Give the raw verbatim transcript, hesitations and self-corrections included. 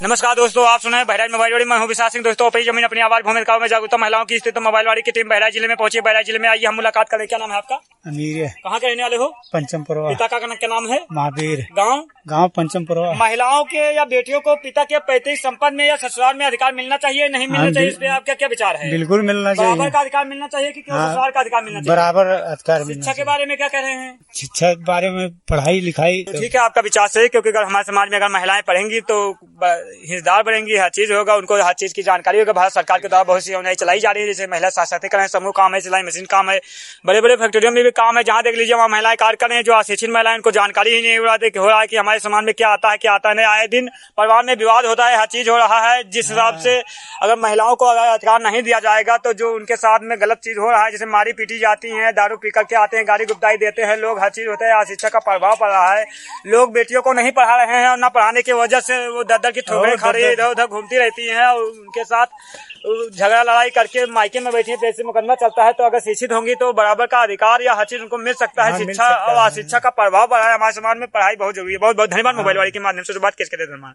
नमस्कार दोस्तों, आप सुना है बहराइच मोबाइल मैं हूं विशाल सिंह। दोस्तों अपनी जमीन अपनी आवाज भूमि में जागरूकता महिलाओं की स्थिति मोबाइल वाड़ी की टीम बहराइच जिले में पहुंची। बहराइच जिले में आइए हम मुलाकात करें। क्या नाम है आपका? अमीर। कहाँ के रहने वाले हो? पंचमपुरवा। पिता का क्या नाम है? महावीर। गाँव गाँव पंचमपुरवा। महिलाओं के या बेटियों को पिता के पैतृक संपत्ति में या ससुराल में अधिकार मिलना चाहिए, नहीं मिलना चाहिए, इस पे आपका क्या विचार है? बिल्कुल मिलना चाहिए। बराबर का अधिकार मिलना चाहिए कि केवल हाँ, ससुराल का अधिकार मिलना चाहिए? बराबर अधिकार। शिक्षा के बारे में क्या कह रहे हैं? शिक्षा के बारे में पढ़ाई लिखाई तो ठीक है, आपका विचार सही, क्योंकि अगर हमारे समाज में अगर महिलाएं पढ़ेंगी तो हिस्सेदार बढ़ेंगी, हर चीज होगा, उनको हर चीज की जानकारी होगा। भारत सरकार के द्वारा बहुत सी योजनाएं चलाई जा रही है, जैसे महिला सशक्तिकरण समूह काम है, सिलाई मशीन काम है, बड़े बड़े फैक्ट्रियों में भी काम है। जहाँ देख लीजिए वहाँ महिलाएं कार्य कर रहे हैं। जो अशिक्षित महिलाएं उनको जानकारी ही नहीं हो रहा है कि हमारे समाज में क्या आता है क्या आता नहीं। आए दिन परिवार में विवाद होता है, हर चीज हो रहा है। जिस हिसाब से अगर महिलाओं को अगर अधिकार नहीं दिया जाएगा तो जो उनके साथ में गलत चीज हो रहा है, जैसे मारी पीटी जाती है, दारू पी करके आते हैं, गाड़ी गुप्ताई देते हैं लोग, हर चीज होता है, अशिक्षा का प्रभाव पड़ रहा है। लोग बेटियों को नहीं पढ़ा रहे हैं और न पढ़ाने की वजह से वो दर दर की ठोकरें खा रही है, इधर उधर घूमती रहती हैं और उनके साथ झगड़ा लड़ाई करके मायके में बैठी पैसे मुकदमा चलता है। तो अगर शिक्षित होंगी तो बराबर का अधिकार या हर चीज उनको मिल सकता है। शिक्षा और अशिक्षा का प्रभाव बढ़ा है हमारे समाज में। पढ़ाई बहुत जरूरी है। बहुत बहुत धन्यवाद मोबाइल वाली के माध्यम से बात करके। धन्यवाद।